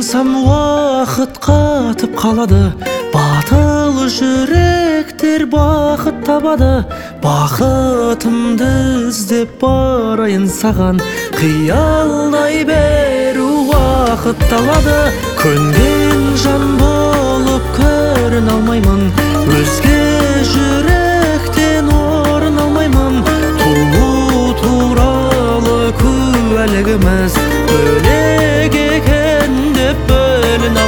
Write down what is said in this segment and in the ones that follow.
ойласам уақыт қатып қалады, батыл жүректер бақыт табады. Бақытымды іздеп барайын саған, қиялдай беру уақыт талады. Көнген жан болып көрін алмаймын, өзге жүректен орын алмаймын. Туу туралы куәлігіміз бөлек екен деп бөлін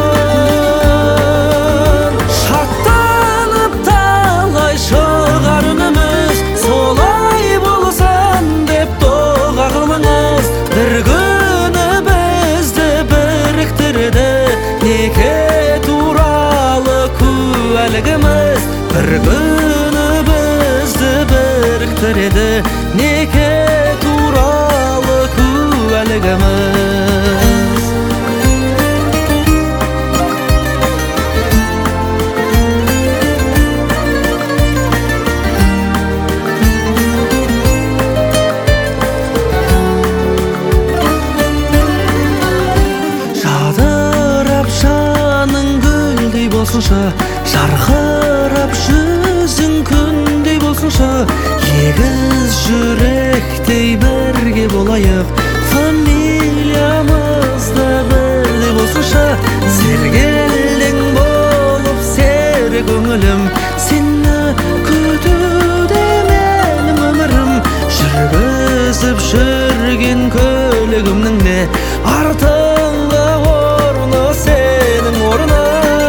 алмаймын. Шаттанып талай шығар үніміз, солай болсын деп дұға қылыңыз. Бір күні бізді біріктіреді неке туралы куәлігіміз. Бір күні бізді біріктіреді неке туралы куәлігіміз. Жарқырап жүзің күндей болсыншы, егіз жүректей бірге болайық, фамилиямызда бірдей болсыншы. Сергелдең болып сері көңілім, сені күтуде менің өмірім. Жүргізіп жүрген көлігімнің де артыңғы орны сенің орның.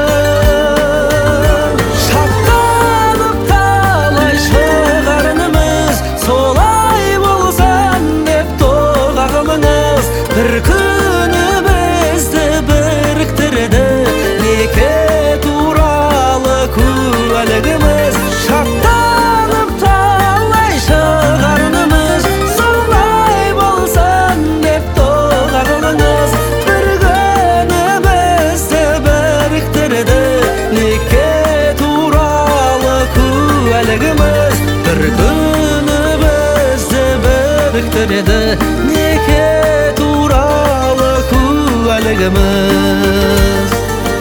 Бір күні бізді біріктіреді неке туралы куәлігіміз. Шаттанып талай шығар үніміз, солай болсын деп дұға қылыңыз. Бір күні бізді біріктіреді неке туралы куәлігіміз. Бір күні бізді біріктіреді неке туралы куәлігіміз.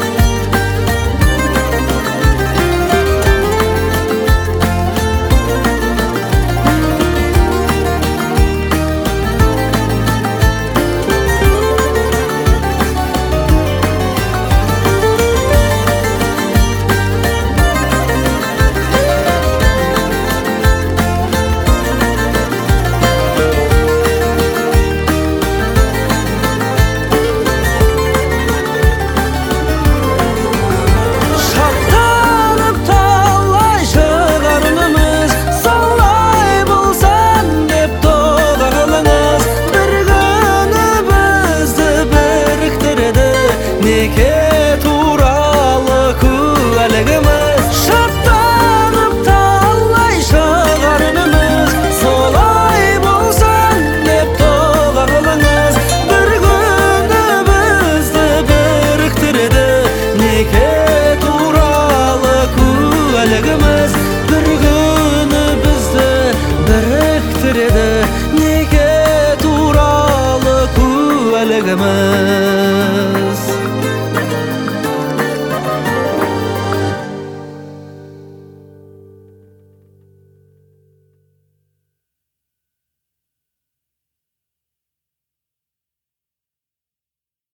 Бір күні бізді біріктіреді неке туралы куәлігіміз.